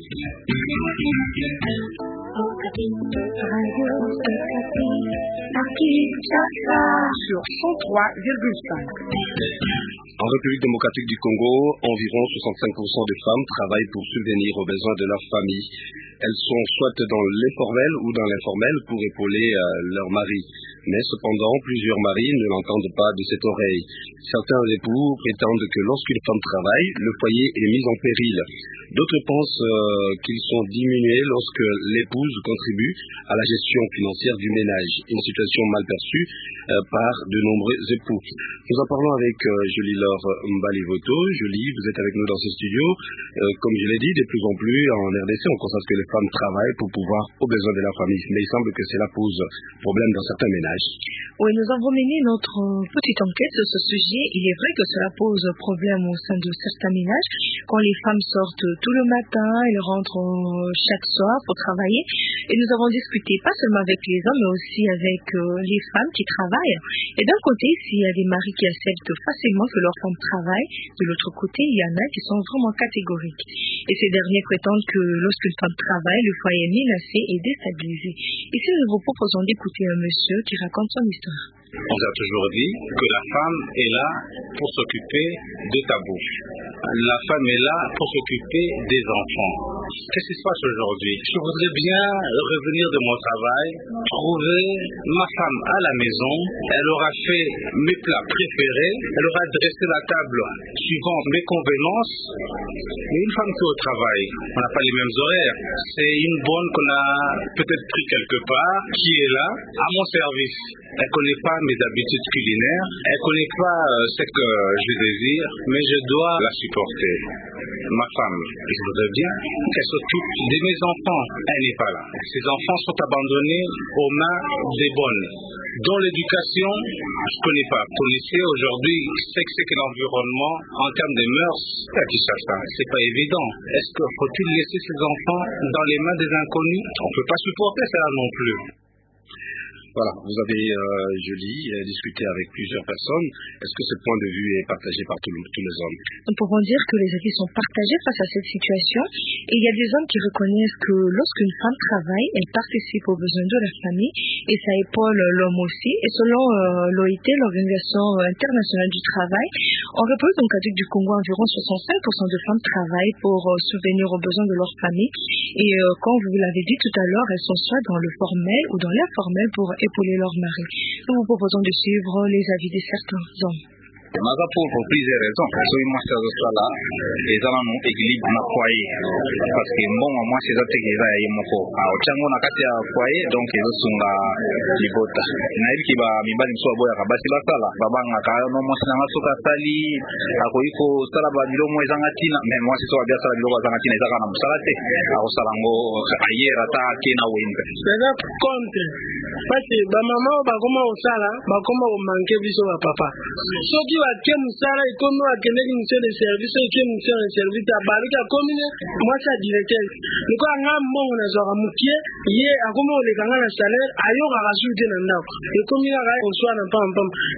Sur 103,5. En République démocratique du Congo, environ 65% des femmes travaillent pour subvenir aux besoins de leur famille. Elles sont soit dans l'informel ou dans l'informel pour épauler leur mari. Mais cependant, plusieurs maris ne l'entendent pas de cette oreille. Certains époux prétendent que lorsqu'une femme travaille, le foyer est mis en péril. D'autres pensent qu'ils sont diminués lorsque l'épouse contribue à la gestion financière du ménage. Une situation mal perçue par de nombreux époux. Nous en parlons avec Julie Laure Mbalivoto. Julie, vous êtes avec nous dans ce studio. Comme je l'ai dit, de plus en plus en RDC, on constate que les femmes travaillent pour pouvoir aux besoins de la famille. Mais il semble que cela pose problème dans certains ménages. Oui, nous avons mené notre petite enquête sur ce sujet. Il est vrai que cela pose problème au sein de certains ménages. Quand les femmes sortent tout le matin, elles rentrent chaque soir pour travailler. Et nous avons discuté pas seulement avec les hommes, mais aussi avec les femmes qui travaillent. Et d'un côté, s'il y a des maris qui acceptent facilement que leurs femmes travaillent, de l'autre côté, il y en a qui sont vraiment catégoriques. Et ces derniers prétendent que lorsqu'une femme travaille, le foyer est menacé et déstabilisé. Ici, nous vous proposons d'écouter un monsieur qui raconte son histoire. On a toujours dit que la femme est là pour s'occuper de ta bouche. La femme est là pour s'occuper des enfants. Qu'est-ce qui se passe aujourd'hui? Je voudrais bien revenir de mon travail, trouver ma femme à la maison. Elle aura fait mes plats préférés. Elle aura dressé la table suivant mes convenances. Mais une femme qui est au travail, on n'a pas les mêmes horaires. C'est une bonne qu'on a peut-être pris quelque part, qui est là, à mon service. Elle ne connaît pas mes habitudes culinaires, elle ne connaît pas ce que je désire, mais je dois la supporter. Ma femme, je voudrais bien qu'elle s'occupe de mes enfants. Elle n'est pas là. Ces enfants sont abandonnés aux mains des bonnes. Dans l'éducation, je ne connais pas. Vous connaissez aujourd'hui ce que c'est que l'environnement en termes de mœurs. Il y a qui savent ça. C'est pas évident. Est-ce que faut-il laisser ces enfants dans les mains des inconnus? On ne peut pas supporter cela non plus. Voilà, vous avez, Julie, discuté avec plusieurs personnes. Est-ce que ce point de vue est partagé par tous les hommes? Nous pouvons dire que les avis sont partagés face à cette situation. Et il y a des hommes qui reconnaissent que lorsqu'une femme travaille, elle participe aux besoins de la famille et ça épaule l'homme aussi. Et selon l'OIT, l'Organisation internationale du travail, en République démocratique du Congo, environ 65% de femmes travaillent pour subvenir aux besoins de leur famille. Et comme vous l'avez dit tout à l'heure, elles sont soit dans le formel ou dans l'informel pour épauler leur mari. Nous vous proposons de suivre les avis de certains hommes. Maza pour plusieurs raisons. So moi ça soit là et ça non équilibre na foyer parce que bon moi c'est ça qui va y moko au chango na kati ya foyer donc ils sunga libota na hivi kiba mibali mso boya kabasi basala babanga kayo no moi na soka sali akoiko sala ba bilo moi zanga tina mais moi c'est so bien sala bilo zanga tina ezaka na musalate au salango ayera ta kena wende c'est compte parce que ba mama ba koma osala ba koma o manquer biso ba papa soki ke musala ikono akende ki monsieur de service ke monsieur de service abarika komine moi ça directeur niko ngambo na zo amukie ye akoma ole kanga na salaire ayo ga rajouter na ndako ekomina ga oswa na pam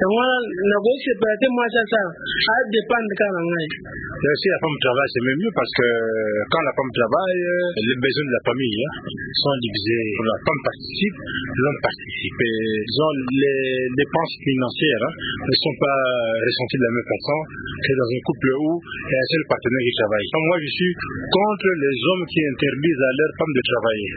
na go se pate moi ça a dépendre kana ngai. Si la femme travaille c'est même mieux parce que quand la femme travaille les besoins de la famille sont divisés. La femme participe, l'homme participe et disons les dépenses financières ne sont pas ressenties de la même façon que dans un couple où il y a un seul partenaire qui travaille. Moi, je suis contre les hommes qui interdisent à leurs femmes de travailler.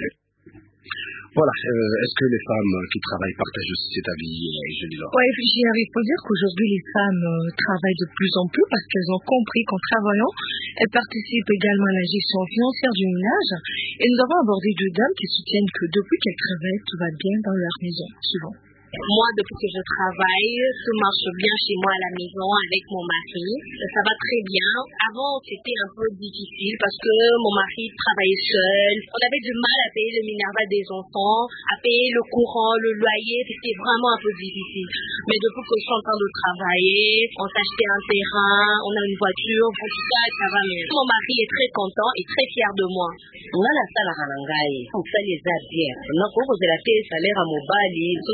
Voilà, est-ce que les femmes qui travaillent partagent aussi cet avis, Julie Laure? Oui, j'arrive à dire qu'aujourd'hui les femmes travaillent de plus en plus parce qu'elles ont compris qu'en travaillant, elles participent également à la gestion financière du ménage. Et nous avons abordé deux dames qui soutiennent que depuis qu'elles travaillent, tout va bien dans leur maison, souvent. Moi, depuis que je travaille, tout marche bien chez moi à la maison avec mon mari. Ça va très bien. Avant, c'était un peu difficile parce que mon mari travaillait seul. On avait du mal à payer le minerval des enfants, à payer le courant, le loyer. C'était vraiment un peu difficile. Mais depuis que je suis en train de travailler, on s'est acheté un terrain, on a une voiture. En tout cas, ça va mieux. Mon mari est très content et très fier de moi. On a la salle à Ranangaï. On fait les bien. On a proposé la paix salaire à Mobali. On a la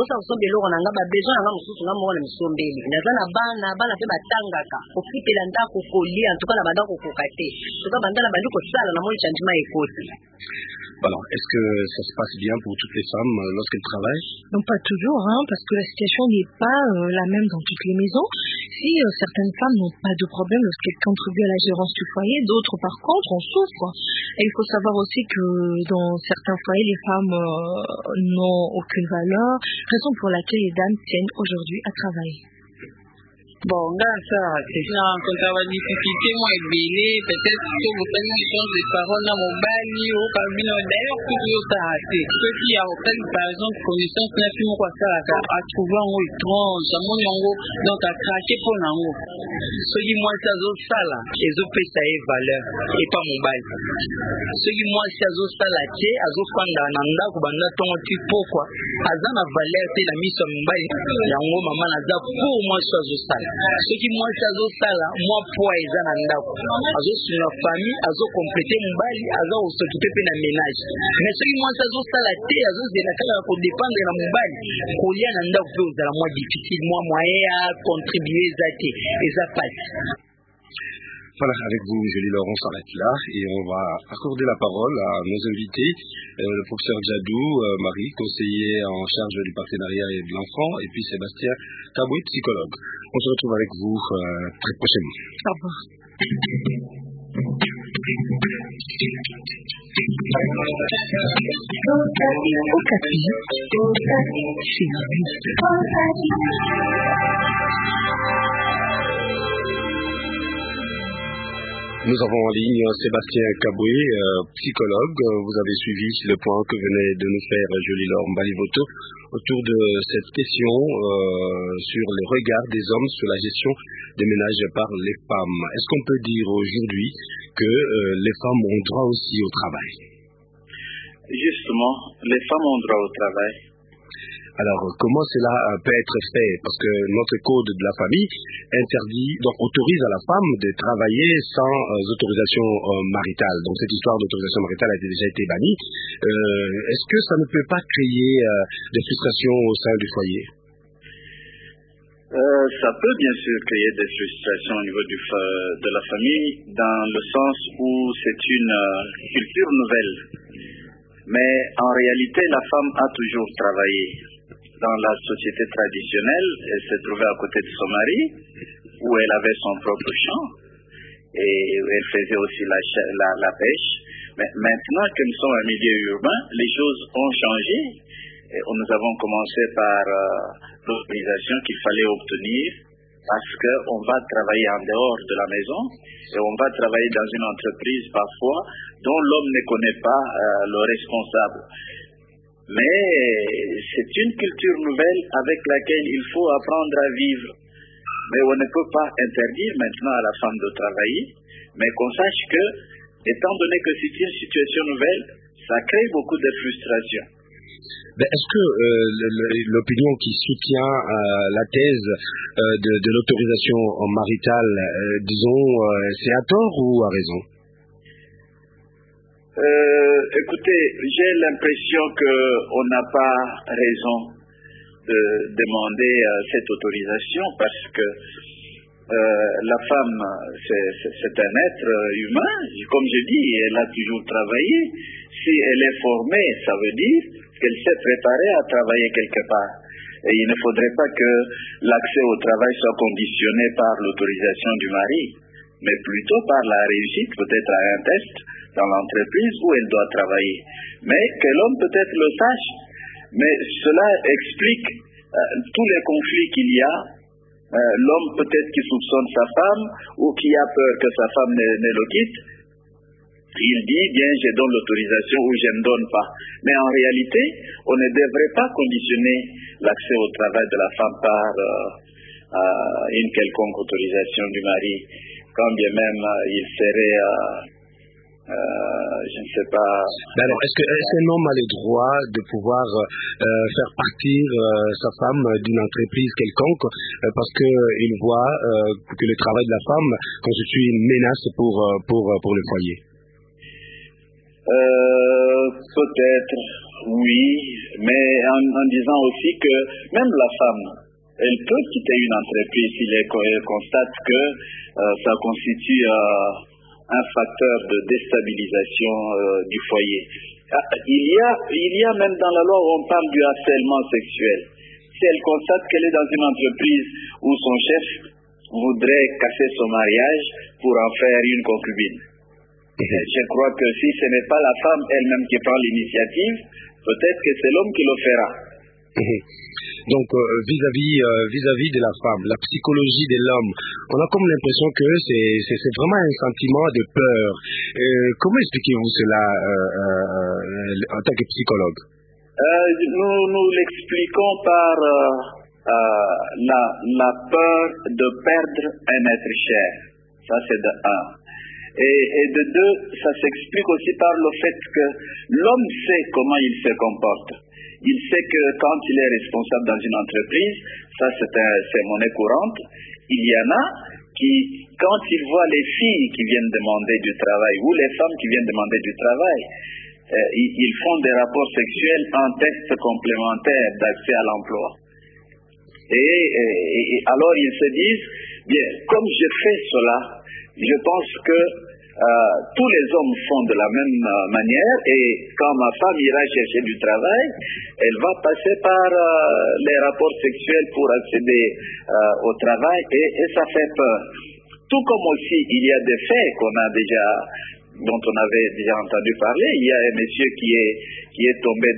kosa kusomba eloko na nga ba besoin na nga mosusu nga moko na misombeli naza na bana mpe batangaka kofutela ndako kolia en tout cas na bandako kokoka te en tout cas bandana bandi kosala na moni changement ekoti. Alors, est-ce que ça se passe bien pour toutes les femmes lorsqu'elles travaillent? Non, pas toujours, parce que la situation n'est pas la même dans toutes les maisons. Si certaines femmes n'ont pas de problème lorsqu'elles contribuent à la gérance du foyer, d'autres par contre en souffrent. Et il faut savoir aussi que dans certains foyers, les femmes n'ont aucune valeur, raison pour laquelle les dames tiennent aujourd'hui à travailler. Bon, ça, c'est quand on va difficulté, moi, peut-être que vous prenez une chance de parole dans mon bali, au cabine, d'ailleurs, toujours ça a été. Ceux qui ont, par exemple, connaissance, n'a plus quoi ça, à trouver un étrange, à mon yango, donc à craquer pour nango. Ceux qui, moi, ça, ça, là, et zo paye ça est valeur, et pas mon bali. Ceux qui, moi, ça, ça, là, qui est, à zo fanda, nanda, kubanda, ton type, pourquoi? À za na valeur, c'est la mise sur mon bali, yango, maman, à za, pour moi, ça, ça. Ce qui moi ça sala moi poids eza na ndako azo sur la famille azo compléter mbali azo s'occuper pe na ménage mais ce qui moi ça sala te azo zela kala ko dépendre na mbali kolia na ndako pe ozala moi difficile moi moyen à contribuer zate eza passe. Voilà, avec vous, Julie Laure, on s'arrête là et on va accorder la parole à nos invités, le professeur Djadou, Marie, conseiller en charge du partenariat et de l'enfant, et puis Sébastien Kaboui, psychologue. On se retrouve avec vous très prochainement. Au revoir. Nous avons en ligne Sébastien Kaboué, psychologue. Vous avez suivi le point que venait de nous faire Julie Laure Mbalivoto autour de cette question sur les regards des hommes sur la gestion des ménages par les femmes. Est-ce qu'on peut dire aujourd'hui que les femmes ont droit aussi au travail? Justement, les femmes ont droit au travail. Alors, comment cela peut être fait? Parce que notre code de la famille interdit, donc autorise à la femme de travailler sans autorisation maritale. Donc, cette histoire d'autorisation maritale a déjà été bannie. Est-ce que ça ne peut pas créer des frustrations au sein du foyer? Ça peut bien sûr créer des frustrations au niveau de la famille, dans le sens où c'est une culture nouvelle. Mais en réalité, la femme a toujours travaillé. Dans la société traditionnelle, elle s'est trouvée à côté de son mari, où elle avait son propre champ, et elle faisait aussi la pêche. Mais maintenant que nous sommes un milieu urbain, les choses ont changé. Et nous avons commencé par l'autorisation qu'il fallait obtenir, parce qu'on va travailler en dehors de la maison, et on va travailler dans une entreprise parfois dont l'homme ne connaît pas le responsable. Mais c'est une culture nouvelle avec laquelle il faut apprendre à vivre. Mais on ne peut pas interdire maintenant à la femme de travailler, mais qu'on sache que, étant donné que c'est une situation nouvelle, ça crée beaucoup de frustration. Est-ce que l'opinion qui soutient la thèse de l'autorisation maritale, disons, c'est à tort ou à raison? Écoutez, j'ai l'impression qu'on n'a pas raison de demander cette autorisation parce que la femme, c'est un être humain. Comme je dis, elle a toujours travaillé. Si elle est formée, ça veut dire qu'elle s'est préparée à travailler quelque part. Et il ne faudrait pas que l'accès au travail soit conditionné par l'autorisation du mari, mais plutôt par la réussite, peut-être à un test dans l'entreprise où elle doit travailler. Mais que l'homme peut-être le sache, mais cela explique tous les conflits qu'il y a. L'homme peut-être qui soupçonne sa femme ou qui a peur que sa femme ne le quitte. Il dit, bien, je donne l'autorisation ou je ne donne pas. Mais en réalité, on ne devrait pas conditionner l'accès au travail de la femme par une quelconque autorisation du mari, quand bien même il serait, je ne sais pas... Alors, est-ce qu'un homme a le droit de pouvoir faire partir sa femme d'une entreprise quelconque parce qu'il voit que le travail de la femme constitue une menace pour le foyer? Peut-être, Oui, mais en disant aussi que même la femme, elle peut quitter une entreprise si elle constate que ça constitue un facteur de déstabilisation du foyer. Il y a même dans la loi où on parle du harcèlement sexuel. Si elle constate qu'elle est dans une entreprise où son chef voudrait casser son mariage pour en faire une concubine. Je crois que si ce n'est pas la femme elle-même qui prend l'initiative, peut-être que c'est l'homme qui le fera. Donc, vis-à-vis de la femme, la psychologie de l'homme, on a comme l'impression que c'est vraiment un sentiment de peur. Comment expliquez-vous cela en tant que psychologue? Nous l'expliquons par la peur de perdre un être cher. Ça, c'est de un. Et de deux, ça s'explique aussi par le fait que l'homme sait comment il se comporte. Il sait que quand il est responsable dans une entreprise, ça c'est monnaie courante. Il y en a qui, quand ils voient les filles qui viennent demander du travail ou les femmes qui viennent demander du travail, ils font des rapports sexuels en test complémentaire d'accès à l'emploi. Et alors ils se disent, bien, comme je fais cela, je pense que tous les hommes font de la même manière, et quand ma femme ira chercher du travail, elle va passer par les rapports sexuels pour accéder au travail, et ça fait peur. Tout comme aussi il y a des faits dont on avait déjà entendu parler. Il y a un monsieur qui est tombé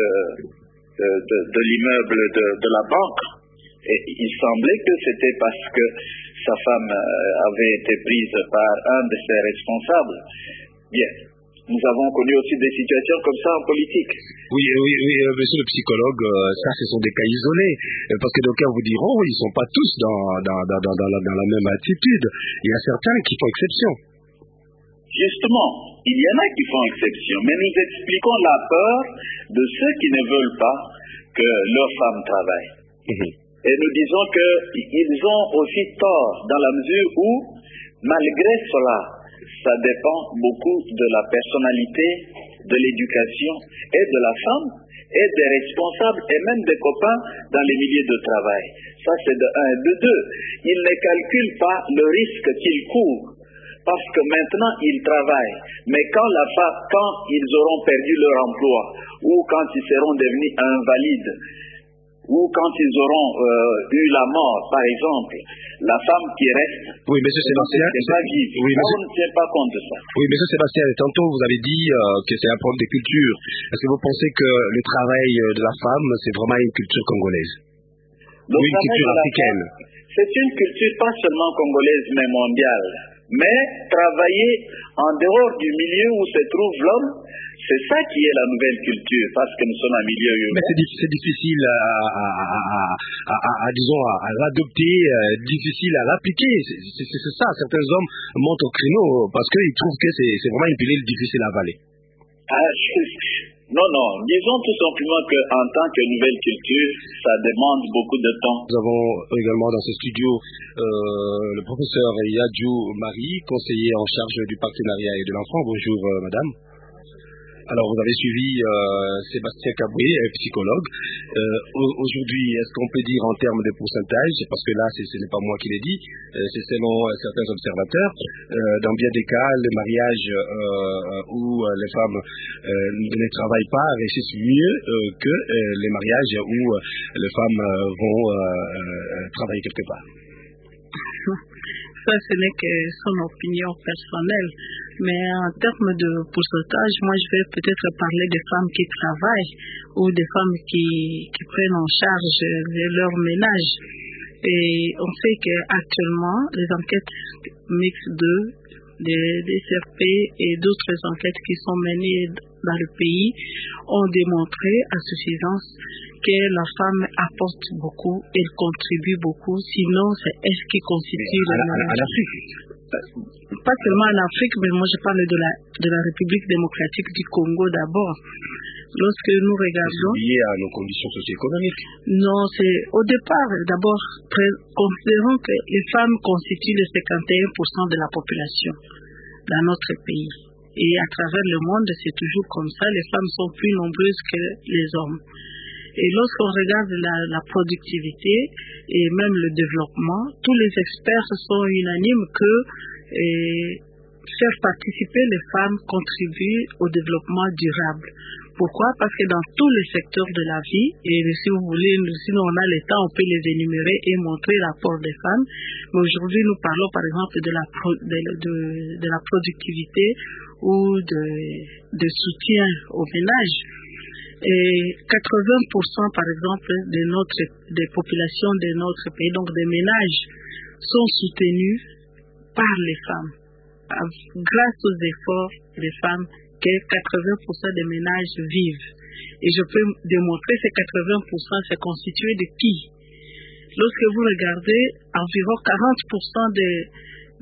de l'immeuble de la banque, et il semblait que c'était parce que sa femme avait été prise par un de ses responsables. Bien, nous avons connu aussi des situations comme ça en politique. Oui, monsieur le psychologue, ça ce sont des cas isolés, parce que d'aucuns vous diront, ils ne sont pas tous dans la même attitude. Il y a certains qui font exception. Justement, il y en a qui font exception, mais nous expliquons la peur de ceux qui ne veulent pas que leurs femmes travaillent. Et nous disons qu'ils ont aussi tort dans la mesure où, malgré cela, ça dépend beaucoup de la personnalité, de l'éducation et de la femme et des responsables et même des copains dans les milieux de travail. Ça c'est de un. De deux, ils ne calculent pas le risque qu'ils courent parce que maintenant ils travaillent. Mais quand ils auront perdu leur emploi ou quand ils seront devenus invalides, ou quand ils auront eu la mort, par exemple, la femme qui reste, oui, monsieur Sébastien, on ne tient pas compte de ça. Oui, monsieur Sébastien, tantôt vous avez dit que c'est un problème de culture. Est-ce que vous pensez que le travail de la femme, c'est vraiment une culture congolaise? Ou une culture africaine? C'est une culture pas seulement congolaise, mais mondiale. Mais travailler en dehors du milieu où se trouve l'homme, c'est ça qui est la nouvelle culture, parce que nous sommes un milieu urbain. Mais c'est difficile à l'adopter, difficile à l'appliquer. C'est ça, certains hommes montent au créneau parce qu'ils trouvent que c'est vraiment une pilule difficile à avaler. Non, disons tout simplement qu'en tant que nouvelle culture, ça demande beaucoup de temps. Nous avons également dans ce studio le professeur Yadjou Marie, conseiller en charge du partenariat et de l'enfant. Bonjour madame. Alors, vous avez suivi Sébastien Caboué, psychologue. Aujourd'hui, est-ce qu'on peut dire en termes de pourcentage, parce que là, ce n'est pas moi qui l'ai dit, c'est selon certains observateurs, dans bien des cas, le mariage où les femmes ne travaillent pas réussissent mieux que les mariages où les femmes vont travailler quelque part. Ça, ce n'est que son opinion personnelle. Mais en termes de pourcentage, moi, je vais peut-être parler des femmes qui travaillent ou des femmes qui prennent en charge leur ménage. Et on sait qu'actuellement, les enquêtes mixtes des CRP et d'autres enquêtes qui sont menées dans le pays ont démontré à suffisance que la femme apporte beaucoup, elle contribue beaucoup, sinon c'est elle qui constitue le ménage. En Afrique, pas seulement en Afrique, mais moi je parle de la République démocratique du Congo d'abord. Lorsque nous regardons... C'est lié à nos conditions socio-économiques. Non, c'est au départ, d'abord, considérons que les femmes constituent le 51% de la population dans notre pays. Et à travers le monde, c'est toujours comme ça. Les femmes sont plus nombreuses que les hommes. Et lorsqu'on regarde la productivité et même le développement, tous les experts sont unanimes que faire participer les femmes contribue au développement durable. Pourquoi? Parce que dans tous les secteurs de la vie, et si vous voulez, sinon on a le temps, on peut les énumérer et montrer l'apport des femmes. Mais aujourd'hui, nous parlons par exemple de la productivité ou de soutien au ménage. Et 80% par exemple des populations de notre pays, donc des ménages, sont soutenus par les femmes. Grâce aux efforts des femmes, que 80% des ménages vivent. Et je peux démontrer ces 80%, c'est constitué de qui? Lorsque vous regardez, environ 40%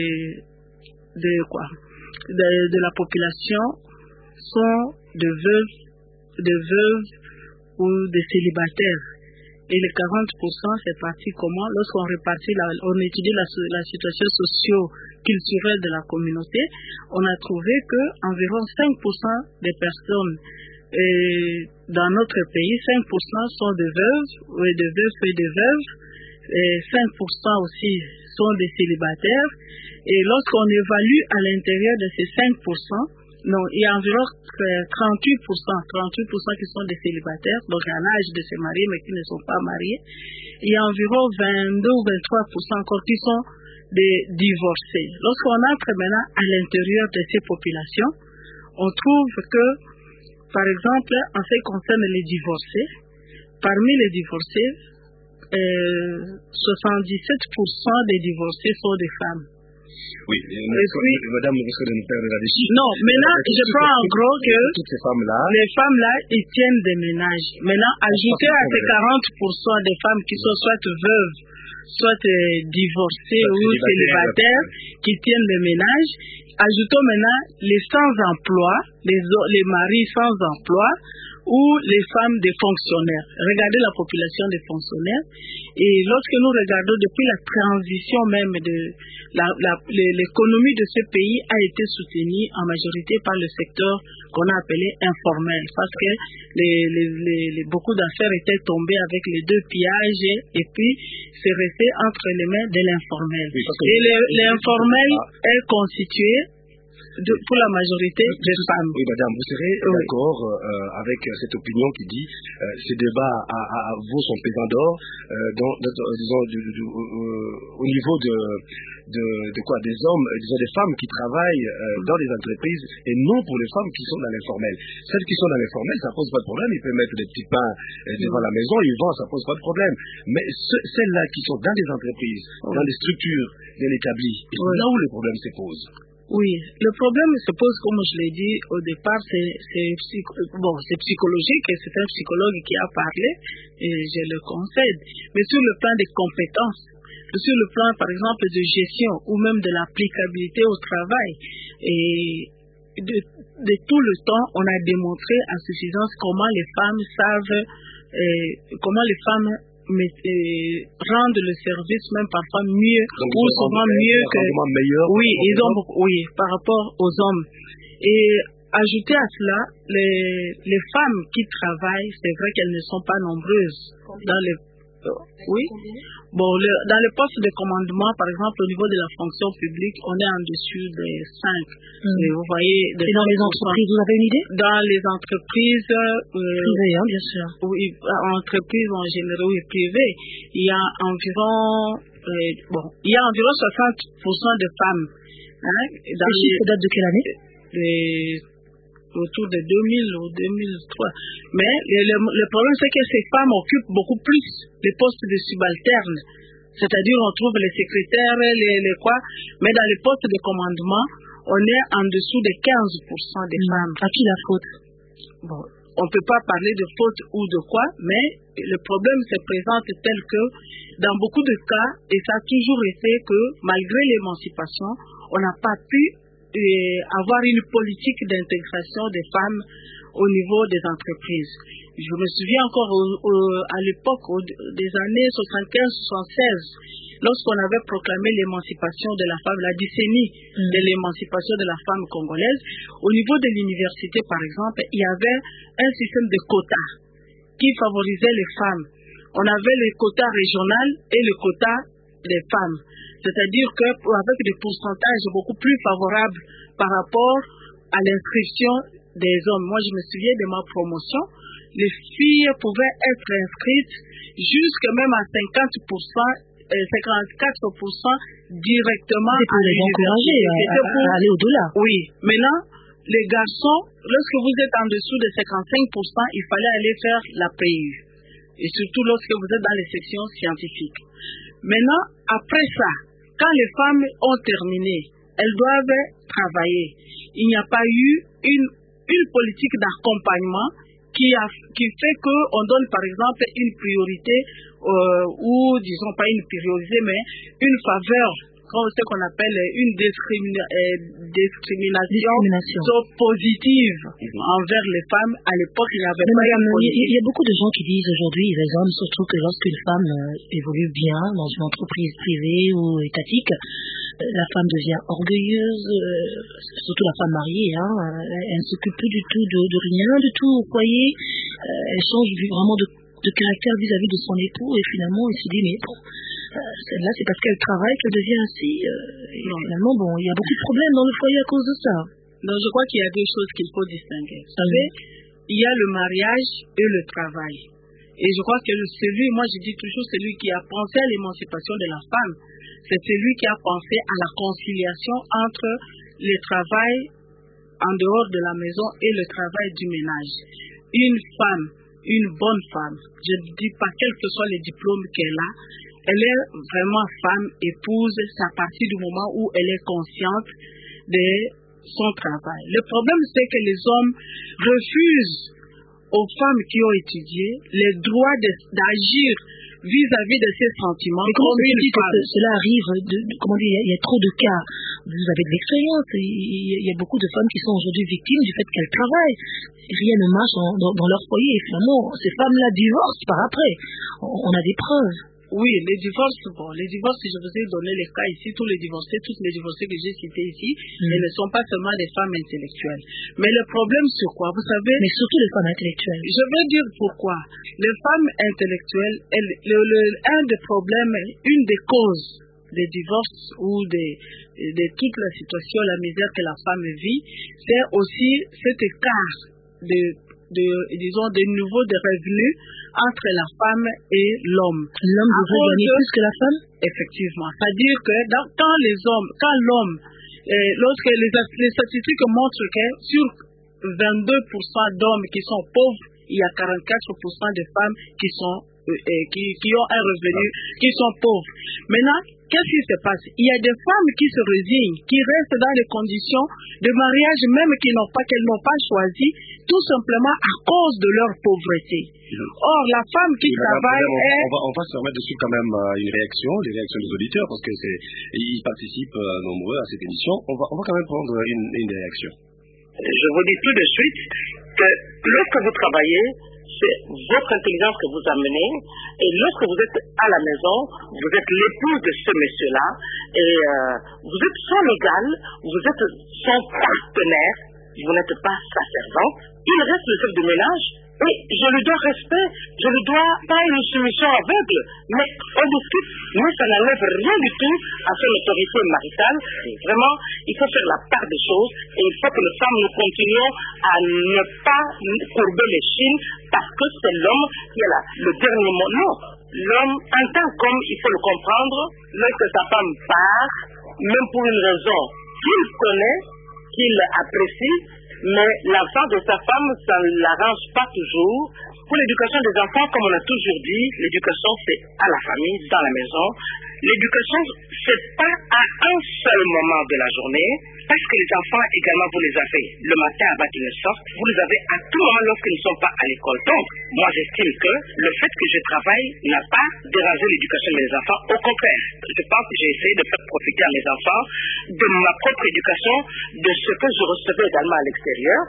de la population sont de veuves ou de célibataires. Et les 40%, c'est parti comment? Lorsqu'on répartit, on étudie la situation socio-culturelle de la communauté, on a trouvé que environ 5% des personnes dans notre pays, 5% sont de veuves et de veuves, et 5% aussi sont des célibataires. Et lorsqu'on évalue à l'intérieur de ces 5%, non, il y a environ 38% qui sont des célibataires, donc à l'âge de se marier mais qui ne sont pas mariés. Il y a environ 22 ou 23% encore qui sont des divorcés. Lorsqu'on entre maintenant à l'intérieur de ces populations, on trouve que, par exemple, en ce qui concerne les divorcés, parmi les divorcés, 77% des divorcés sont des femmes. Oui, madame risque de nous perdre là-dessus. Non, maintenant, je prends en gros que toutes ces femmes-là, les femmes-là, ils tiennent des ménages. Maintenant, ajouter à ces 40% des femmes qui sont soit veuves, soit divorcées ou célibataires, qui tiennent des ménages, ajoutons maintenant les sans-emploi, les maris sans emploi, ou les femmes des fonctionnaires. Regardez la population des fonctionnaires. Et lorsque nous regardons depuis la transition même de l'économie de ce pays a été soutenue en majorité par le secteur qu'on a appelé informel, parce que beaucoup d'affaires étaient tombées avec les deux pillages et puis c'est resté entre les mains de l'informel. Oui, et l'informel est constitué pour la majorité des femmes. Oui, madame, vous serez d'accord avec cette opinion qui dit ces débats vaut son pesant d'or au niveau des hommes, disons des femmes qui travaillent dans les entreprises et non pour les femmes qui sont dans l'informel. Celles qui sont dans l'informel, ça pose pas de problème, ils peuvent mettre des petits pains devant la maison, ils vendent, ça pose pas de problème. Mais celles-là qui sont dans les entreprises, dans les structures bien établies, c'est là où le problème se pose. Oui, le problème se pose, comme je l'ai dit au départ, c'est psychologique, et c'est un psychologue qui a parlé, et je le concède. Mais sur le plan des compétences, sur le plan, par exemple, de gestion, ou même de l'applicabilité au travail, et de tout le temps, on a démontré à suffisance comment les femmes savent, comment les femmes rendent le service même parfois mieux, donc, ou souvent mieux que meilleur, par rapport aux hommes. Et ajouter à cela, les femmes qui travaillent, c'est vrai qu'elles ne sont pas nombreuses dans les dans les postes de commandement, par exemple au niveau de la fonction publique, on est en dessus des 5. Et vous voyez, et dans les entreprises, vous avez une idée? Dans les entreprises privées, bien sûr. Oui, entreprises en général et privées, il y a environ 60% de femmes. Les chiffres datent de quelle année? Autour de 2000 ou 2003. Mais le problème, c'est que ces femmes occupent beaucoup plus les postes de subalternes. C'est-à-dire, on trouve les secrétaires, mais dans les postes de commandement, on est en dessous de 15% des femmes. À qui la faute? Bon, on ne peut pas parler de faute ou de quoi, mais le problème se présente tel que, dans beaucoup de cas, et ça a toujours été que, malgré l'émancipation, on n'a pas pu avoir une politique d'intégration des femmes au niveau des entreprises. Je me souviens encore à l'époque des années 75-76, lorsqu'on avait proclamé l'émancipation de la femme, la décennie de l'émancipation de la femme congolaise, au niveau de l'université, par exemple, il y avait un système de quotas qui favorisait les femmes. On avait le quota régional et le quota des femmes. C'est-à-dire qu'avec des pourcentages beaucoup plus favorables par rapport à l'inscription des hommes. Moi, je me souviens de ma promotion, les filles pouvaient être inscrites jusqu'à même à 54% directement à l'université. C'était pour aller au-delà. Oui. Maintenant, les garçons, lorsque vous êtes en dessous de 55%, il fallait aller faire la PU. Et surtout lorsque vous êtes dans les sections scientifiques. Maintenant, après ça, quand les femmes ont terminé, elles doivent travailler. Il n'y a pas eu une politique d'accompagnement qui fait qu'on donne par exemple une priorité ou disons pas une priorité mais une faveur, ce qu'on appelle une discrimination positive envers les femmes. À l'époque, il n'y avait pas de politique. Il y a beaucoup de gens qui disent aujourd'hui, les hommes, surtout que lorsqu'une femme évolue bien dans une entreprise privée ou étatique, la femme devient orgueilleuse, surtout la femme mariée, elle ne s'occupe plus du tout de rien du tout au foyer, elle change vraiment de caractère vis-à-vis de son époux et finalement il se dit mais bon, celle-là c'est parce qu'elle travaille qu'elle devient ainsi et finalement bon, il y a beaucoup de problèmes dans le foyer à cause de ça. Donc je crois qu'il y a deux choses qu'il faut distinguer. Vous savez, il y a le mariage et le travail. Et je crois que moi je dis toujours celui qui a pensé à l'émancipation de la femme, c'est celui qui a pensé à la conciliation entre le travail en dehors de la maison et le travail du ménage. Une femme, une bonne femme, je ne dis pas quel que soit le diplôme qu'elle a, elle est vraiment femme, épouse, c'est à partir du moment où elle est consciente de son travail. Le problème, c'est que les hommes refusent aux femmes qui ont étudié les droits d'agir vis-à-vis de ces sentiments. Mais comment vous dites que cela arrive comment dire, il y a trop de cas. Vous avez de l'expérience. Il y a beaucoup de femmes qui sont aujourd'hui victimes du fait qu'elles travaillent. Rien ne marche dans leur foyer. Et finalement, ces femmes-là divorcent par après. On a des preuves. Oui, les divorces, je vous ai donné les cas ici, tous les divorcés que j'ai cités ici, elles ne sont pas seulement des femmes intellectuelles. Mais le problème, c'est quoi? Vous savez? Mais surtout les femmes intellectuelles. Je veux dire pourquoi. Les femmes intellectuelles, un des problèmes, une des causes des divorces ou de toute la situation, la misère que la femme vit, c'est aussi cet écart de niveau de revenus entre la femme et l'homme. L'homme devrait gagner plus que la femme? Effectivement. C'est-à-dire que quand l'homme, lorsque les statistiques montrent que sur 22% d'hommes qui sont pauvres, il y a 44% de femmes qui ont un revenu, qui sont pauvres. Maintenant, qu'est-ce qui se passe? Il y a des femmes qui se résignent, qui restent dans les conditions de mariage même qu'elles n'ont pas choisi, tout simplement à cause de leur pauvreté. Or, la femme qui travaille on va se remettre dessus quand même les réactions des auditeurs, parce que ils participent nombreux à cette émission. On va quand même prendre une des réactions. Je vous dis tout de suite que lorsque vous travaillez, c'est votre intelligence que vous amenez, et lorsque vous êtes à la maison, vous êtes l'épouse de ce monsieur-là, et vous êtes son égal, vous êtes son partenaire, vous n'êtes pas sa servante, il reste le chef de ménage, et je lui dois respect, je lui dois pas une soumission aveugle, mais au bout de tout, moi ça n'enlève rien du tout à son autorité maritale. Vraiment, il faut faire la part des choses, et il faut que les femmes nous continuions à ne pas courber les chines, parce que c'est l'homme qui a le dernier mot. Non, l'homme, en tant qu'homme, il faut le comprendre, lorsque sa femme part, même pour une raison qu'il connaît, qu'il apprécie, mais l'enfant de sa femme, ça ne l'arrange pas toujours. Pour l'éducation des enfants, comme on a toujours dit, l'éducation c'est à la famille, dans la maison. L'éducation, c'est pas à un seul moment de la journée, parce que les enfants également, vous les avez le matin avant qu'ils ne sortent, vous les avez à tout moment lorsqu'ils ne sont pas à l'école. Donc, moi j'estime que le fait que je travaille n'a pas dérangé l'éducation de mes enfants. Au contraire, je pense que j'ai essayé de faire profiter à mes enfants de ma propre éducation, de ce que je recevais également à l'extérieur.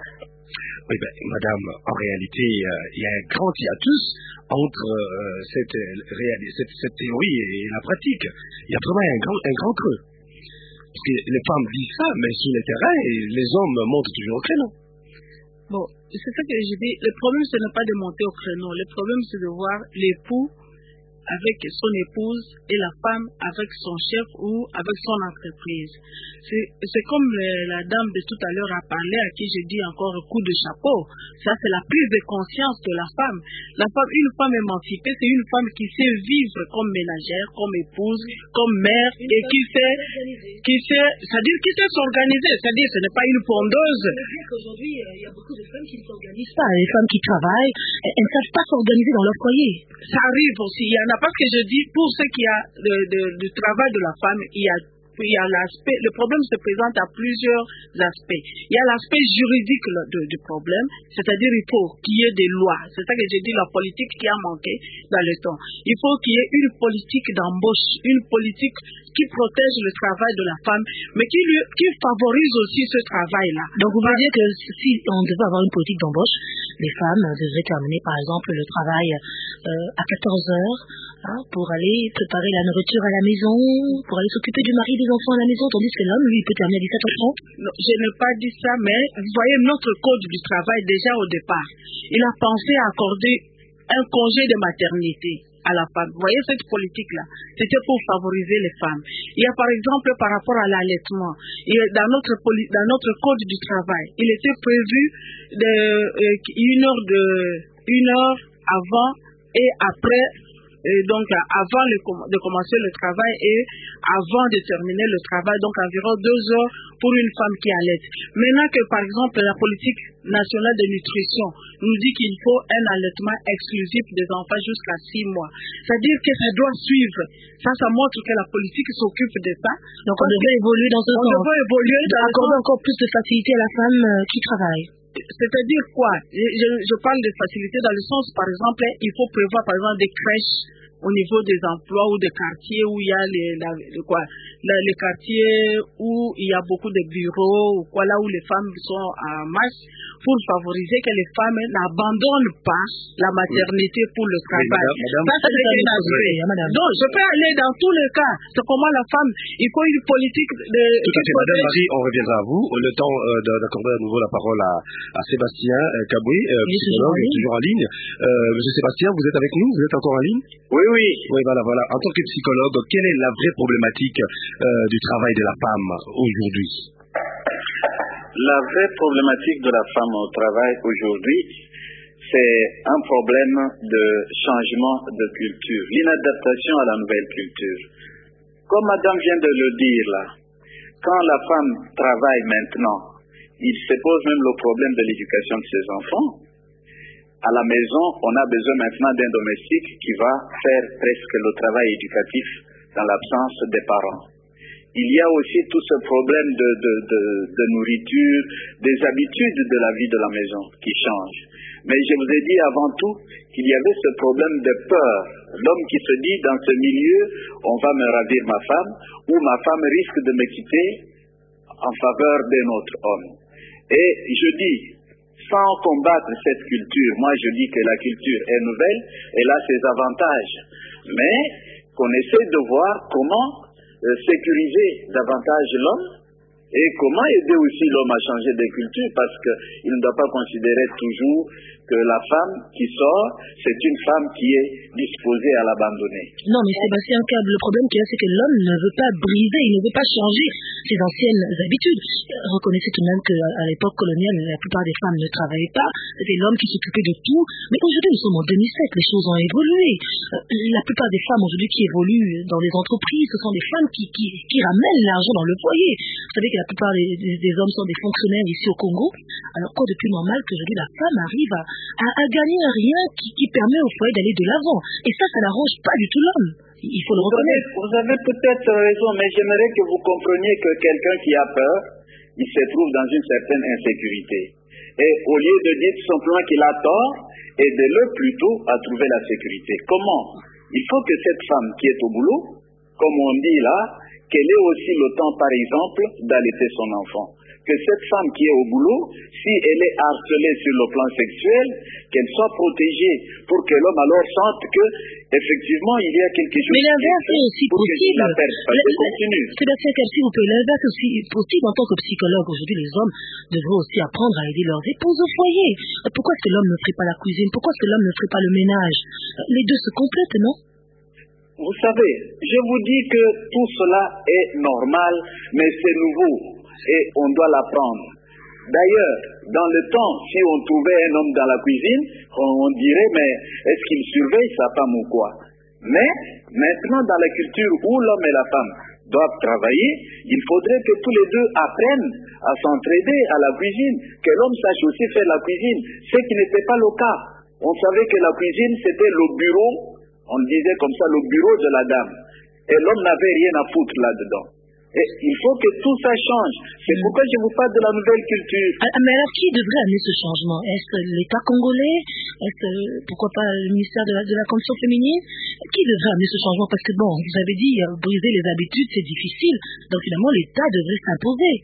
Oui, madame, en réalité, il y a un grand hiatus entre cette théorie et la pratique. Il y a vraiment un grand creux. Parce que les femmes disent ça, mais sur le terrain, les hommes montent toujours au créneau. Bon, c'est ça que je dis. Le problème, ce n'est pas de monter au créneau. Le problème, c'est de voir l'époux avec son épouse et la femme avec son chef ou avec son entreprise. C'est comme la dame de tout à l'heure a parlé, à qui j'ai dit encore coup de chapeau. Ça, c'est la prise de conscience de la femme. Une femme émancipée, c'est une femme qui sait vivre comme ménagère, comme épouse, comme mère, et qui sait s'organiser. C'est-à-dire, ce n'est pas une pondeuse. Aujourd'hui, il y a beaucoup de femmes qui ne s'organisent pas. Les femmes qui travaillent, elles ne savent pas s'organiser dans leur foyer. Ça arrive aussi. Il y en a parce que je dis, pour ce qui a du travail de la femme, il y a l'aspect, le problème se présente à plusieurs aspects. Il y a l'aspect juridique du problème, c'est-à-dire il faut qu'il y ait des lois. C'est ça que j'ai dit, la politique qui a manqué dans le temps. Il faut qu'il y ait une politique d'embauche, une politique qui protège le travail de la femme, mais qui favorise aussi ce travail-là. Donc vous voulez dire que si on devait avoir une politique d'embauche, les femmes devraient terminer par exemple le travail à 14 heures pour aller préparer la nourriture à la maison, pour aller s'occuper du mari des enfants à la maison, tandis que l'homme, lui, il peut terminer à 17h30. Non, je n'ai pas dit ça, mais vous voyez, notre code du travail, déjà au départ, il a pensé à accorder un congé de maternité à la femme. Vous voyez cette politique-là, c'était pour favoriser les femmes. Il y a par exemple par rapport à l'allaitement, dans notre code du travail, il était prévu une heure avant et après, donc avant de commencer le travail et avant de terminer le travail, donc environ 2 heures pour une femme qui allaite. Maintenant que par exemple la politique nationale de nutrition nous dit qu'il faut un allaitement exclusif des enfants jusqu'à 6 mois. C'est-à-dire que ça doit suivre. Ça montre que la politique s'occupe de ça. Donc on devrait évoluer dans ce sens. On devrait évoluer dans accorder encore plus de facilité à la femme qui travaille. C'est-à-dire quoi? Je parle de facilité dans le sens, par exemple, il faut prévoir par exemple des crèches au niveau des emplois ou des quartiers où il y a les quartiers où il y a beaucoup de bureaux, ou là où les femmes sont en masse, pour favoriser que les femmes n'abandonnent pas la maternité pour le travail. Donc, je peux aller dans tous les cas. C'est comment la femme, il faut une politique de... Tout à fait, Madame Marie, on reviendra à vous. Le temps d'accorder à nouveau la parole à Sébastien Kaboui, psychologue, toujours en ligne. Monsieur Sébastien, vous êtes avec nous? Vous êtes encore en ligne? Oui. Oui, voilà. En tant que psychologue, quelle est la vraie problématique du travail de la femme aujourd'hui? La vraie problématique de la femme au travail aujourd'hui, c'est un problème de changement de culture, l'inadaptation à la nouvelle culture. Comme madame vient de le dire là, quand la femme travaille maintenant, il se pose même le problème de l'éducation de ses enfants. À la maison, on a besoin maintenant d'un domestique qui va faire presque le travail éducatif dans l'absence des parents. Il y a aussi tout ce problème de nourriture, des habitudes de la vie de la maison qui changent. Mais je vous ai dit avant tout qu'il y avait ce problème de peur. L'homme qui se dit dans ce milieu, on va me ravir ma femme, ou ma femme risque de me quitter en faveur d'un autre homme. Et je dis, sans combattre cette culture, moi je dis que la culture est nouvelle, elle a ses avantages. Mais qu'on essaie de voir comment sécuriser davantage l'homme et comment aider aussi l'homme à changer de culture, parce qu'il ne doit pas considérer toujours que la femme qui sort, c'est une femme qui est disposée à l'abandonner. Non, mais Sébastien Cab, le problème qu'il y a, c'est que l'homme ne veut pas briser, il ne veut pas changer ses anciennes habitudes. Reconnaissez tout de même qu'à l'époque coloniale, la plupart des femmes ne travaillaient pas, c'était l'homme qui s'occupait de tout. Mais aujourd'hui, nous sommes en 2007, les choses ont évolué. La plupart des femmes aujourd'hui qui évoluent dans les entreprises, ce sont des femmes qui ramènent l'argent dans le foyer. Vous savez que la plupart des hommes sont des fonctionnaires ici au Congo. Alors quoi de plus normal qu'aujourd'hui la femme arrive à gagner un rien qui permet au foyer d'aller de l'avant. Et ça n'arrange pas du tout l'homme. Il faut le reconnaître. Vous avez peut-être raison, mais j'aimerais que vous compreniez que quelqu'un qui a peur, il se trouve dans une certaine insécurité. Et au lieu de dire tout simplement qu'il a tort, aidez-le plutôt à trouver la sécurité. Comment? Il faut que cette femme qui est au boulot, comme on dit là, qu'elle ait aussi le temps, par exemple, d'allaiter son enfant. que cette femme qui est au boulot, si elle est harcelée sur le plan sexuel, qu'elle soit protégée pour que l'homme alors sente que effectivement il y a quelque chose. Mais l'inverse est aussi possible. Sébastien Kersi, vous pouvez l'inverse aussi possible en tant que psychologue. Aujourd'hui, les hommes devraient aussi apprendre à aider leurs épouses au foyer. Pourquoi est-ce que l'homme ne ferait pas la cuisine? Pourquoi est-ce que l'homme ne ferait pas le ménage? Les deux se complètent, non? Vous savez, je vous dis que tout cela est normal, mais c'est nouveau et on doit l'apprendre. D'ailleurs, dans le temps, si on trouvait un homme dans la cuisine, on dirait, mais est-ce qu'il surveille sa femme ou quoi? Mais maintenant, dans la culture où l'homme et la femme doivent travailler, il faudrait que tous les deux apprennent à s'entraider à la cuisine, que l'homme sache aussi faire la cuisine, ce qui n'était pas le cas. On savait que la cuisine, c'était le bureau, on disait comme ça, le bureau de la dame. Et l'homme n'avait rien à foutre là-dedans. Et il faut que tout ça change. C'est pourquoi je vous parle de la nouvelle culture. Mais alors, qui devrait amener ce changement? Est-ce l'État congolais? Est-ce, pourquoi pas, le ministère de la Condition féminine? Qui devrait amener ce changement? Parce que, bon, vous avez dit, briser les habitudes, c'est difficile. Donc, finalement, l'État devrait s'imposer.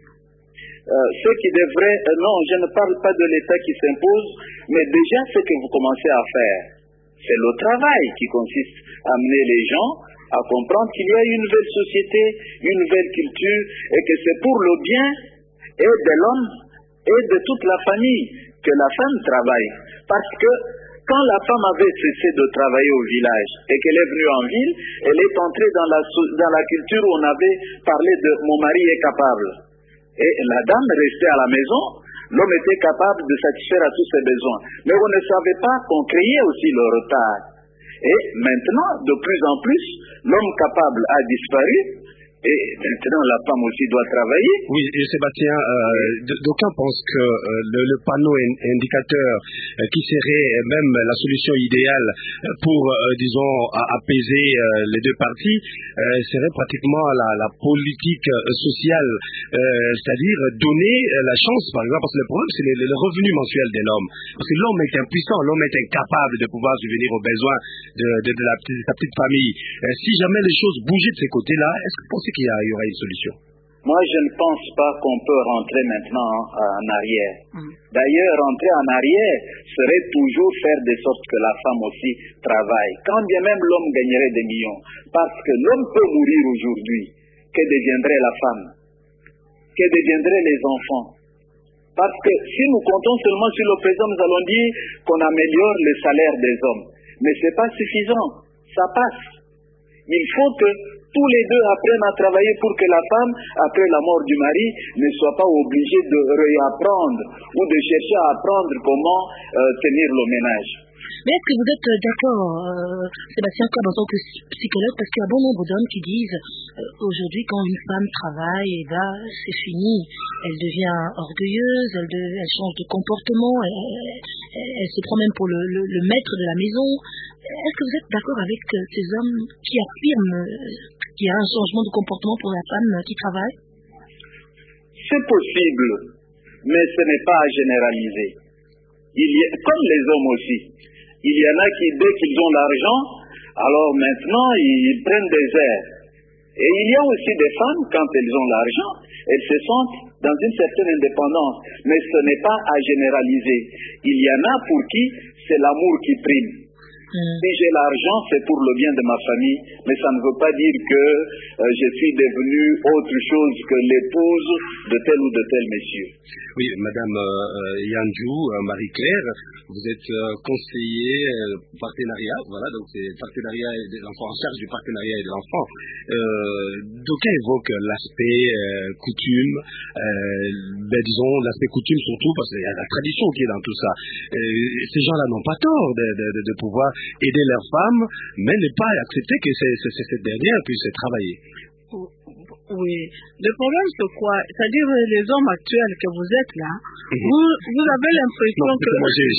Ce qui devrait... non, je ne parle pas de l'État qui s'impose, mais déjà, ce que vous commencez à faire, c'est le travail qui consiste à amener les gens à comprendre qu'il y a une nouvelle société, une nouvelle culture, et que c'est pour le bien et de l'homme et de toute la famille que la femme travaille. Parce que quand la femme avait cessé de travailler au village et qu'elle est venue en ville, elle est entrée dans la culture où on avait parlé de « mon mari est capable ». Et la dame restait à la maison, l'homme était capable de satisfaire à tous ses besoins. Mais on ne savait pas qu'on créait aussi le retard. Et maintenant, de plus en plus, l'homme capable a disparu. Et maintenant, la femme aussi doit travailler. Oui, et Sébastien, d'aucuns pensent que le panneau indicateur qui serait même la solution idéale pour, disons, apaiser les deux parties, serait pratiquement la politique sociale, c'est-à-dire donner la chance, par exemple, parce que le problème, c'est le revenu mensuel de l'homme. Parce que l'homme est impuissant, l'homme est incapable de pouvoir subvenir aux besoins de sa petite famille. Si jamais les choses bougeaient de ces côtés-là, est-ce que vous pensez qu'il y aura une solution? Moi, je ne pense pas qu'on peut rentrer maintenant en arrière. D'ailleurs, rentrer en arrière serait toujours faire de sorte que la femme aussi travaille. Quand bien même l'homme gagnerait des millions. Parce que l'homme peut mourir aujourd'hui. Que deviendrait la femme? Que deviendraient les enfants? Parce que si nous comptons seulement sur le présent, nous allons dire qu'on améliore le salaire des hommes. Mais ce n'est pas suffisant. Ça passe. Il faut que tous les deux apprennent à travailler pour que la femme, après la mort du mari, ne soit pas obligée de réapprendre ou de chercher à apprendre comment tenir le ménage. Mais est-ce que vous êtes d'accord, Sébastien, en tant que psychologue, parce qu'il y a bon nombre d'hommes qui disent aujourd'hui quand une femme travaille, eh ben, c'est fini, elle devient orgueilleuse, elle change de comportement, elle se prend même pour le maître de la maison. Est-ce que vous êtes d'accord avec ces hommes qui affirment qu'il y a un changement de comportement pour la femme qui travaille? C'est possible, mais ce n'est pas à généraliser. Comme les hommes aussi. Il y en a qui, dès qu'ils ont l'argent, alors maintenant, ils prennent des airs. Et il y a aussi des femmes, quand elles ont l'argent, elles se sentent dans une certaine indépendance. Mais ce n'est pas à généraliser. Il y en a pour qui c'est l'amour qui prime. Si j'ai l'argent, c'est pour le bien de ma famille, mais ça ne veut pas dire que je suis devenu autre chose que l'épouse de tel ou de tel monsieur. Oui, Madame Yandjou, Marie-Claire, vous êtes conseiller partenariat, voilà, donc c'est partenariat des enfants, en charge du partenariat et de l'enfant. D'aucuns évoquent l'aspect coutume, disons l'aspect coutume surtout parce qu'il y a la tradition qui est dans tout ça. Ces gens-là n'ont pas tort de pouvoir aider leurs femmes, mais ne pas accepter que cette dernière puisse travailler. Oui. Le problème, c'est quoi? C'est-à-dire, les hommes actuels que vous êtes là, vous avez l'impression que...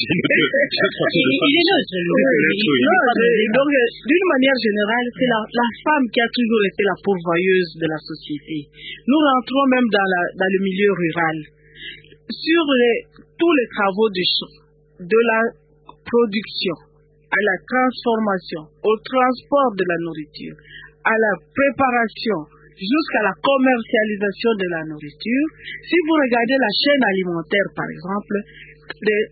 Donc, d'une manière générale, c'est la femme qui a toujours été la pourvoyeuse de la société. Nous rentrons même dans le milieu rural. Sur tous les travaux du champ, de la production, à la transformation, au transport de la nourriture, à la préparation, jusqu'à la commercialisation de la nourriture. Si vous regardez la chaîne alimentaire, par exemple, les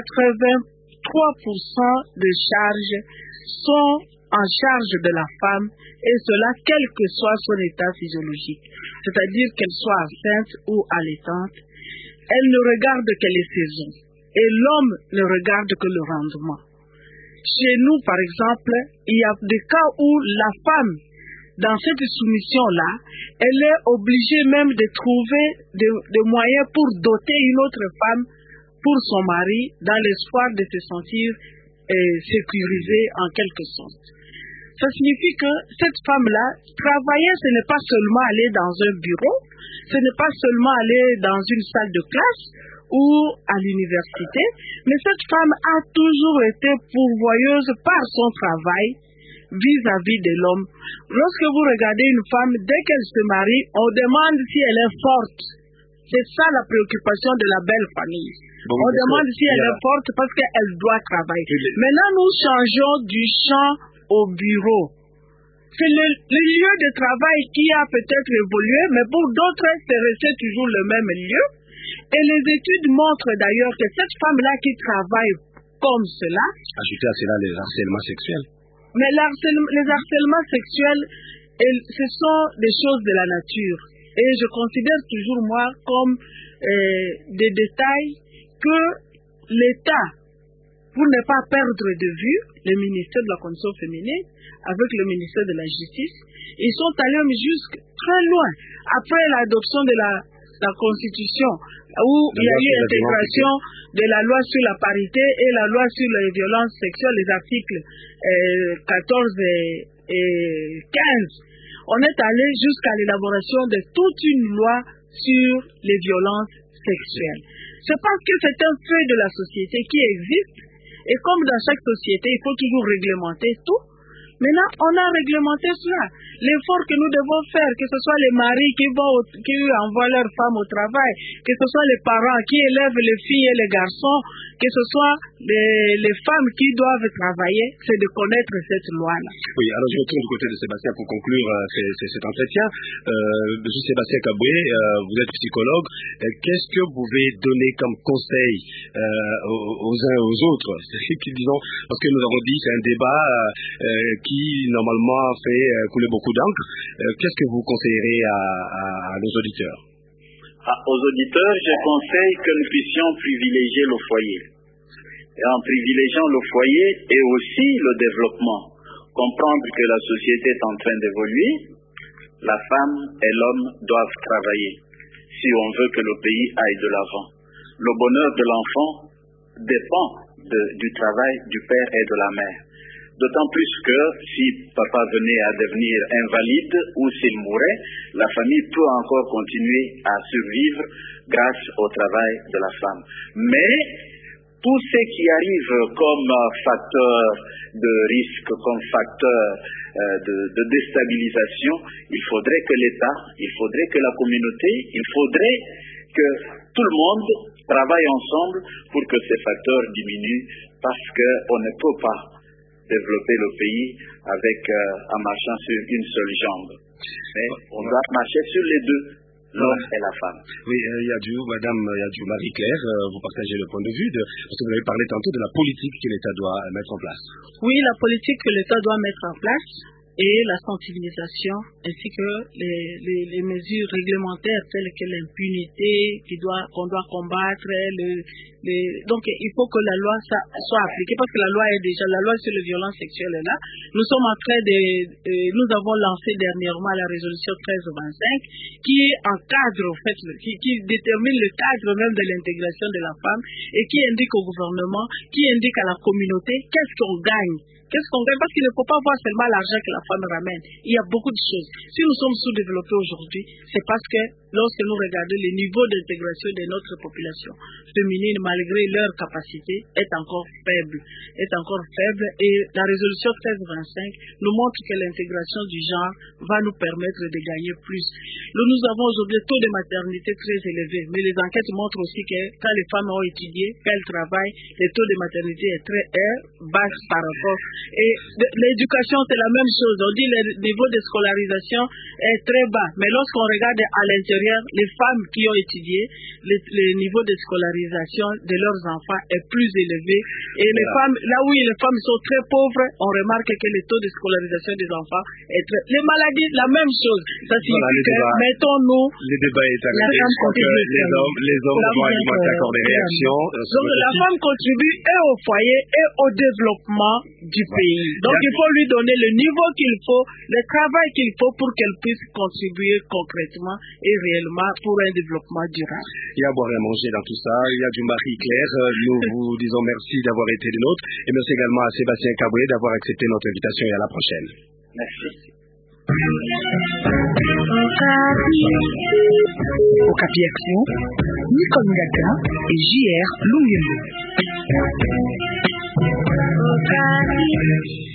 83% de charges sont en charge de la femme, et cela quel que soit son état physiologique, c'est-à-dire qu'elle soit enceinte ou allaitante. Elle ne regarde que les saisons et l'homme ne regarde que le rendement. Chez nous, par exemple, il y a des cas où la femme, dans cette soumission-là, elle est obligée même de trouver des moyens pour doter une autre femme pour son mari, dans l'espoir de se sentir sécurisée en quelque sorte. Ça signifie que cette femme-là, travailler, ce n'est pas seulement aller dans un bureau, ce n'est pas seulement aller dans une salle de classe ou à l'université, mais cette femme a toujours été pourvoyeuse par son travail vis-à-vis de l'homme. Lorsque vous regardez une femme, dès qu'elle se marie, on demande si elle est forte. C'est ça la préoccupation de la belle famille. On demande si elle est forte parce qu'elle doit travailler. Maintenant, nous changeons du champ au bureau. C'est le lieu de travail qui a peut-être évolué, mais pour d'autres, c'est resté toujours le même lieu. Et les études montrent d'ailleurs que cette femme-là qui travaille comme cela... Ajoutez à cela les harcèlements sexuels. Mais les harcèlements sexuels, ce sont des choses de la nature. Et je considère toujours, moi, comme des détails que l'État, pour ne pas perdre de vue le ministère de la Condition féminine avec le ministère de la Justice, ils sont allés jusque très loin. Après l'adoption de la Constitution, où il y a eu l'intégration de la loi sur la parité et la loi sur les violences sexuelles, les articles 14 et 15, on est allé jusqu'à l'élaboration de toute une loi sur les violences sexuelles. C'est parce que c'est un fait de la société qui existe, et comme dans chaque société, il faut toujours réglementer tout. Maintenant, on a réglementé cela. L'effort que nous devons faire, que ce soit les maris qui envoient leurs femmes au travail, que ce soit les parents qui élèvent les filles et les garçons, que ce soit les femmes qui doivent travailler, c'est de connaître cette loi-là. Oui, alors je retourne du côté de Sébastien pour conclure cet entretien. Monsieur Sébastien Kaboué, vous êtes psychologue. Qu'est-ce que vous pouvez donner comme conseil aux uns et aux autres? Disons, parce que nous avons dit c'est un débat qui normalement fait couler beaucoup d'encre. Qu'est-ce que vous conseillerez à nos auditeurs? Aux auditeurs, je conseille que nous puissions privilégier le foyer. Et en privilégiant le foyer et aussi le développement, comprendre que la société est en train d'évoluer, la femme et l'homme doivent travailler si on veut que le pays aille de l'avant. Le bonheur de l'enfant dépend du travail du père et de la mère. D'autant plus que si papa venait à devenir invalide ou s'il mourait, la famille peut encore continuer à survivre grâce au travail de la femme. Mais tout ce qui arrive comme facteur de risque, comme facteur de déstabilisation, il faudrait que l'État, il faudrait que la communauté, il faudrait que tout le monde travaille ensemble pour que ces facteurs diminuent, parce qu'on ne peut pas développer le pays en marchant sur une seule jambe. Mais on doit marcher sur les deux, l'homme et la femme. Oui, Madame Yadjou, Marie-Claire, vous partagez le point de vue, parce que vous avez parlé tantôt de la politique que l'État doit mettre en place. Oui, la politique que l'État doit mettre en place et la sensibilisation, ainsi que les mesures réglementaires telles que l'impunité qu'on doit combattre. Donc il faut que la loi soit appliquée, parce que la loi sur les violences sexuelles est là. Nous sommes en train nous avons lancé dernièrement la résolution 1325 qui encadre, en fait, qui détermine le cadre même de l'intégration de la femme et qui indique au gouvernement, qui indique à la communauté qu'est-ce qu'on gagne. Qu'est-ce qu'on gagne? Parce qu'il ne faut pas voir seulement l'argent que la femme ramène. Il y a beaucoup de choses. Si nous sommes sous-développés aujourd'hui, c'est parce que lorsque nous regardons les niveaux d'intégration de notre population féminine, malgré leur capacité, est encore faible. Et la résolution 1325 nous montre que l'intégration du genre va nous permettre de gagner plus. Nous avons aujourd'hui un taux de maternité très élevé, mais les enquêtes montrent aussi que quand les femmes ont étudié, qu'elles travaillent, le taux de maternité est très bas par rapport Et l'éducation, c'est la même chose. On dit le niveau de scolarisation est très bas. Mais lorsqu'on regarde à l'intérieur, les femmes qui ont étudié, le niveau de scolarisation de leurs enfants est plus élevé. Et les femmes, là où les femmes sont très pauvres, on remarque que le taux de scolarisation des enfants est très... Les maladies, la même chose. Ça signifie que, mettons-nous... Le débat est arrêté. Je crois que les hommes vont alimenter encore des réactions. Donc la femme contribue et au foyer et au développement du pays. Donc il faut lui donner le niveau qu'il faut, le travail qu'il faut pour qu'elle puisse contribuer concrètement et réellement pour un développement durable. Il y a à boire et à manger dans tout ça. Il y a du Marie-Claire. Nous vous disons merci d'avoir été des nôtres. Et merci également à Sébastien Kaboué d'avoir accepté notre invitation et à la prochaine. Merci. Okapi Action, Nicole Ngaka et JR Lumumba.